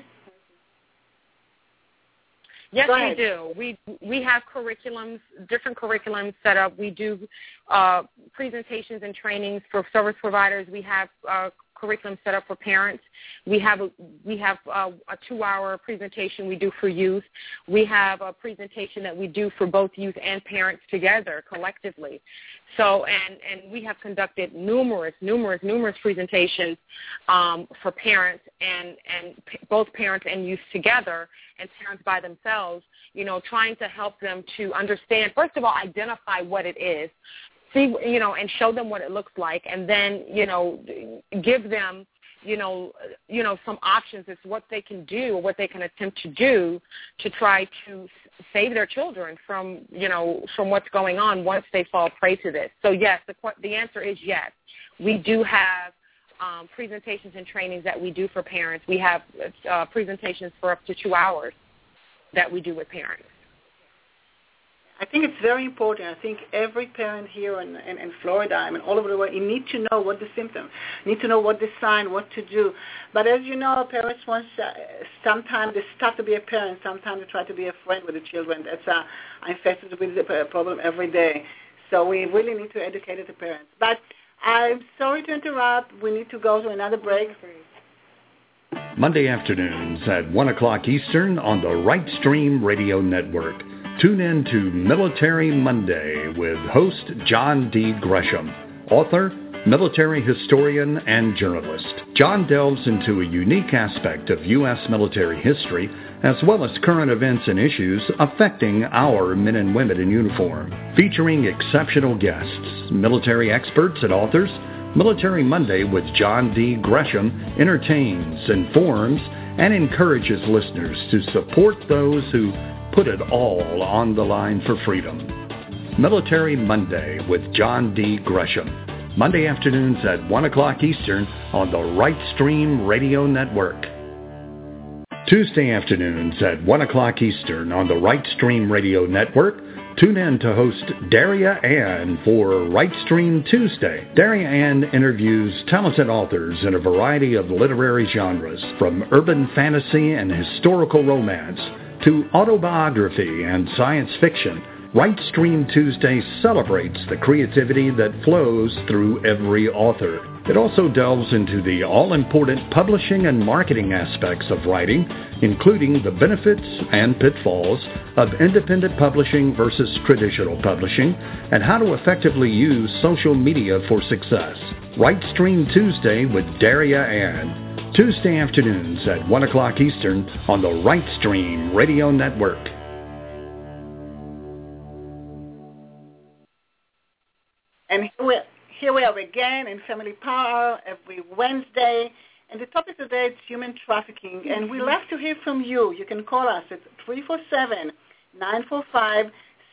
Yes, we do. We have different curriculums set up. We do presentations and trainings for service providers. We have curriculum set up for parents. We have a 2-hour presentation we do for youth. We have a presentation that we do for both youth and parents together collectively. So, and we have conducted numerous presentations for parents and both parents and youth together and parents by themselves, trying to help them to understand, first of all, identify what it is, see, and show them what it looks like, and then, give them, some options as to what they can do or what they can attempt to do to try to save their children from what's going on once they fall prey to this. So, yes, the answer is yes. We do have presentations and trainings that we do for parents. We have presentations for up to 2 hours that we do with parents. I think it's very important. I think every parent here in Florida, I mean, all over the world, you need to know what the symptoms, need to know what the sign, what to do. But as you know, parents sometimes they start to be a parent, sometimes they try to be a friend with the children. That's I'm faced with the problem every day. So we really need to educate the parents. But I'm sorry to interrupt. We need to go to another break. Monday afternoons at 1 o'clock Eastern on the Right Stream Radio Network. Tune in to Military Monday with host John D. Gresham, author, military historian, and journalist. John delves into a unique aspect of U.S. military history, as well as current events and issues affecting our men and women in uniform. Featuring exceptional guests, military experts, and authors, Military Monday with John D. Gresham entertains, informs, and encourages listeners to support those who put it all on the line for freedom. Military Monday with John D. Gresham. Monday afternoons at 1 o'clock Eastern on the Right Stream Radio Network. Tuesday afternoons at 1 o'clock Eastern on the Right Stream Radio Network. Tune in to host Daria Ann for Right Stream Tuesday. Daria Ann interviews talented authors in a variety of literary genres, from urban fantasy and historical romance to autobiography and science fiction. Right Stream Tuesday celebrates the creativity that flows through every author. It also delves into the all-important publishing and marketing aspects of writing, including the benefits and pitfalls of independent publishing versus traditional publishing, and how to effectively use social media for success. Right Stream Tuesday with Daria Ann. Tuesday afternoons at 1 o'clock Eastern on the Right Stream Radio Network. And here we are again in Family Power every Wednesday. And the topic today is human trafficking. And we love to hear from you. You can call us at 347-945-7248.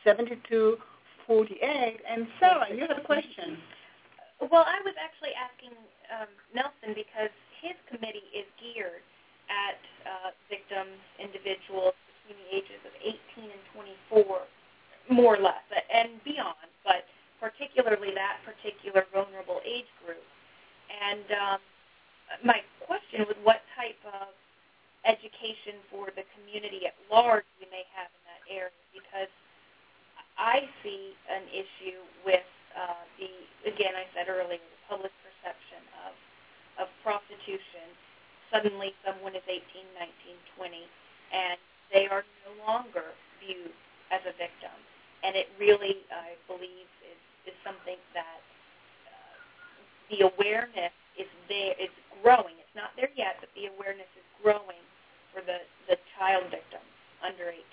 And Sarah, you have a question. Well, I was actually asking Nelson because his committee is geared at victims, individuals between the ages of 18 and 24, more or less, and beyond, but particularly that particular vulnerable age group. And my question was what type of education for the community at large we may have in that area, because I see an issue with again, I said earlier, the public perception of prostitution. Suddenly someone is 18, 19, 20, and they are no longer viewed as a victim. And it really, I believe, is something that the awareness is there, it's growing. It's not there yet, but the awareness is growing for the child victim under 18.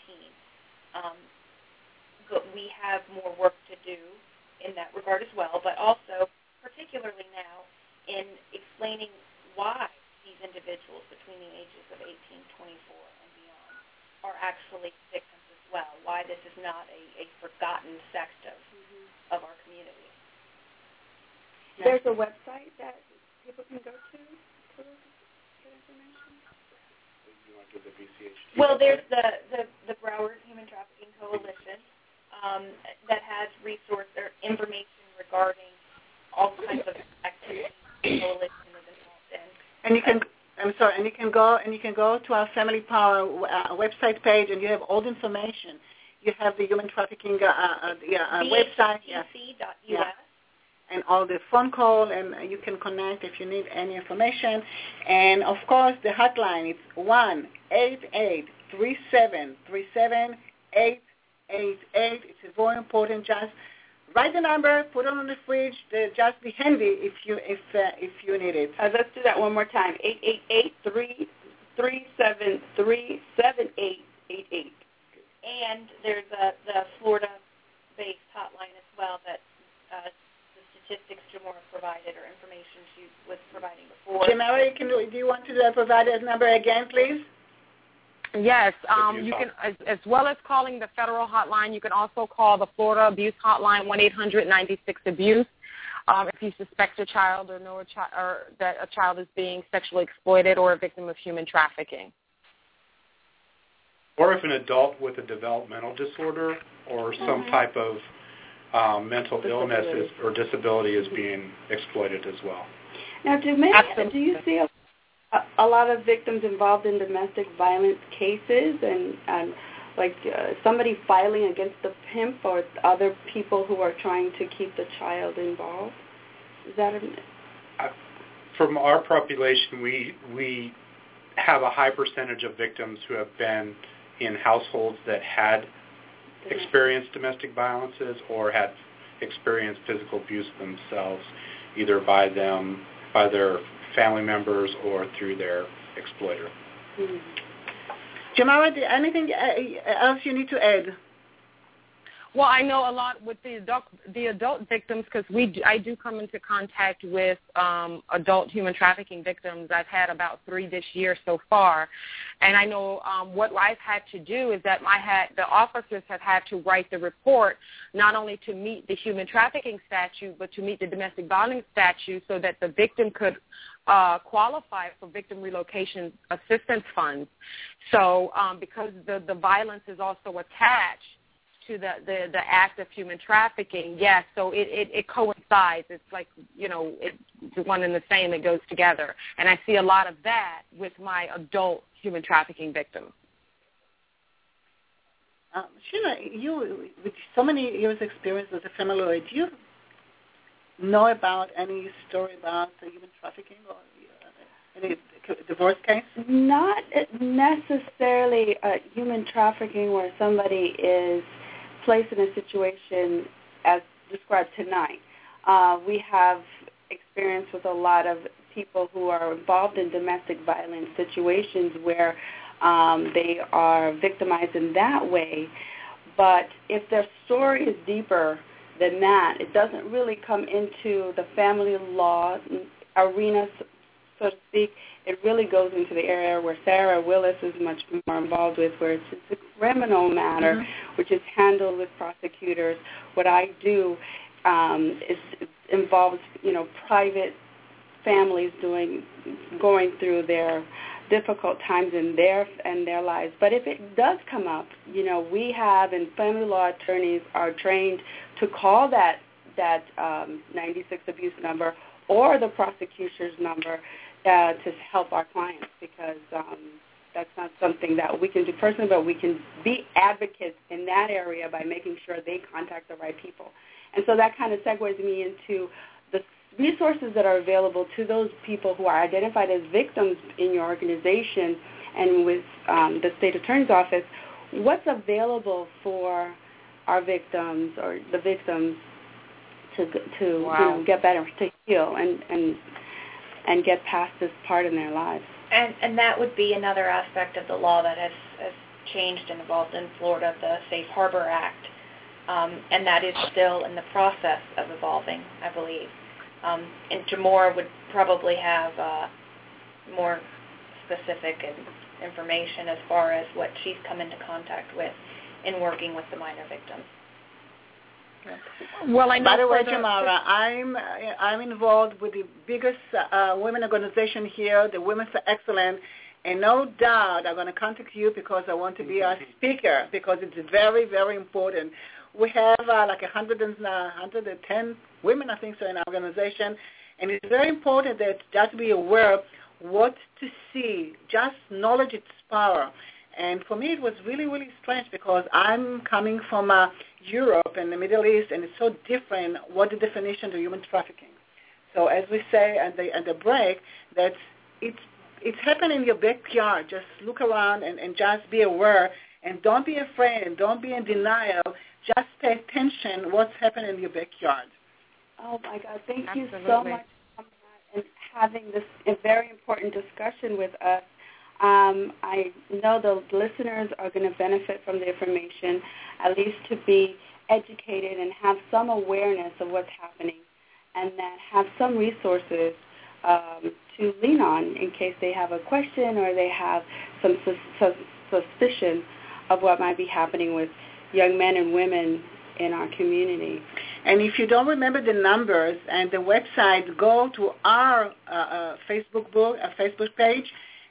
But we have more work to do in that regard as well, but also particularly now in explaining why these individuals between the ages of 18, 24, and beyond are actually victims as well, why this is not a forgotten sector of our community. There's a website that people can go to for information? You want to give the BCHT? Well, there's the Broward Human Trafficking Coalition that has resource or information regarding all kinds of activities the coalition is involved in. And you can, and you can go to our Family Power website page, and you have all the information. You have the human trafficking website, BHTC.us. And all the phone call, and you can connect if you need any information. And of course, the hotline, it's 1-888-3737-888. It's very important. Just write the number, put it on the fridge. Just be handy if you need it. Let's do that one more time. 888-337-3888. And there's the Florida-based hotline as well that the statistics Jamora provided or information she was providing before. Jamora, do you want to provide that number again, please? Yes, you can, as well as calling the federal hotline, you can also call the Florida Abuse Hotline, 1-800-96-ABUSE, if you suspect a child or know or that a child is being sexually exploited or a victim of human trafficking. or if an adult with a developmental disorder or some type of mental illness or disability is being exploited as well. Now, do you see a lot of victims involved in domestic violence cases and somebody filing against the pimp or other people who are trying to keep the child involved? Is that from our population, we have a high percentage of victims who have been in households that had experienced domestic violences or had experienced physical abuse themselves, either by their family members or through their exploiter. Mm-hmm. Jamara, anything else you need to add? Well, I know a lot with the adult victims because I do come into contact with adult human trafficking victims. I've had about 3 this year so far, and I know what I've had to do is that the officers have had to write the report not only to meet the human trafficking statute but to meet the domestic violence statute so that the victim could qualify for victim relocation assistance funds. So because the violence is also attached to the act of human trafficking, yes, so it coincides. It's like, it's one and the same. It goes together. And I see a lot of that with my adult human trafficking victims. Sheila, you, with so many years' experience as a family lawyer, do you know about any story about human trafficking or any divorce case? Not necessarily human trafficking where somebody is placed in a situation as described tonight. We have experience with a lot of people who are involved in domestic violence situations where they are victimized in that way. But if their story is deeper than that, it doesn't really come into the family law arena, so to speak. It really goes into the area where Sarah Willis is much more involved with, where it's a criminal matter, which is handled with prosecutors. What I do involves, private families going through their difficult times in their lives. But if it does come up, we have, and family law attorneys are trained to call that 96 abuse number or the prosecutor's number to help our clients, because that's not something that we can do personally, but we can be advocates in that area by making sure they contact the right people. And so that kind of segues me into the resources that are available to those people who are identified as victims in your organization and with the state attorney's office. What's available for our victims or the victims to get better, to heal, and get past this part in their lives? And that would be another aspect of the law that has changed and evolved in Florida, the Safe Harbor Act, and that is still in the process of evolving, I believe. And Jamora would probably have more specific information as far as what she's come into contact with in working with the minor victims. Well, I know. By the way, Jamara, I'm involved with the biggest women organization here, the Women for Excellence, and no doubt I'm going to contact you because I want to be a speaker because it's very, very important. We have like 110 women, I think so, in our organization, and it's very important that just be aware of what to see. Just knowledge is power. And for me, it was really, really strange because I'm coming from Europe and the Middle East, and it's so different what the definition of human trafficking. So as we say at the break, that it's happening in your backyard. Just look around and just be aware, and don't be afraid and don't be in denial. Just pay attention what's happening in your backyard. Oh, my God. Thank you so much for and having this very important discussion with us. I know the listeners are going to benefit from the information, at least to be educated and have some awareness of what's happening, and that have some resources to lean on in case they have a question or they have some suspicion of what might be happening with young men and women in our community. And if you don't remember the numbers and the website, go to our Facebook page,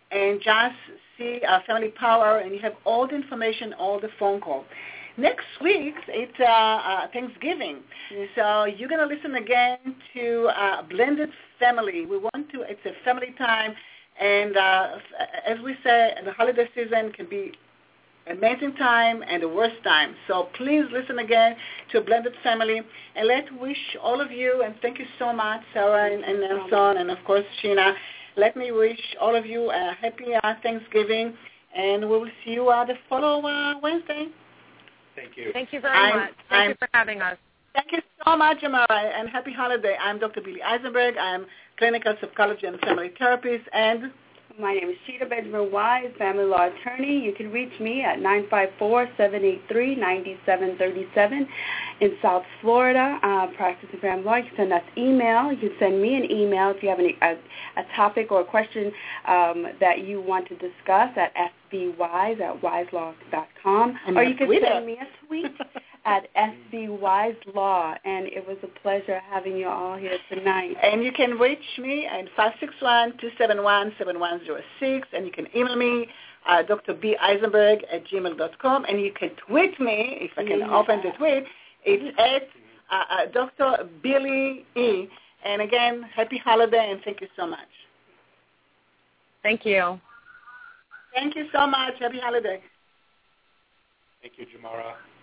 and just see Family Power, and you have all the information, all the phone call. Next week, it's Thanksgiving, so you're going to listen again to Blended Family. It's a family time, and as we say, the holiday season can be amazing time and the worst time. So please listen again to Blended Family, and let's wish all of you, and thank you so much, Sarah and Nelson, and of course, Sheena. Let me wish all of you a happy Thanksgiving, and we will see you the following Wednesday. Thank you. Thank you very much. Thank you for having us. Thank you so much, Amara, and happy holiday. I'm Dr. Billy Eisenberg. I'm clinical psychologist and family therapist, and my name is Sheeta Benjamin Wise, family law attorney. You can reach me at 954-783-9737 in South Florida, practicing family law. You can send us email. You can send me an email if you have a topic or a question that you want to discuss at sbwise@wiselaw.com. Or you can send me a tweet at sbwiselaw. And it was a pleasure having you all here tonight. And you can reach me at 561-271-7106, and you can email me drbeisenberg@gmail.com, and you can tweet me, if I can open the tweet. It's at Dr. Billy E. And again, happy holiday, and thank you so much. Thank you. Thank you so much. Happy holiday. Thank you, Jamara.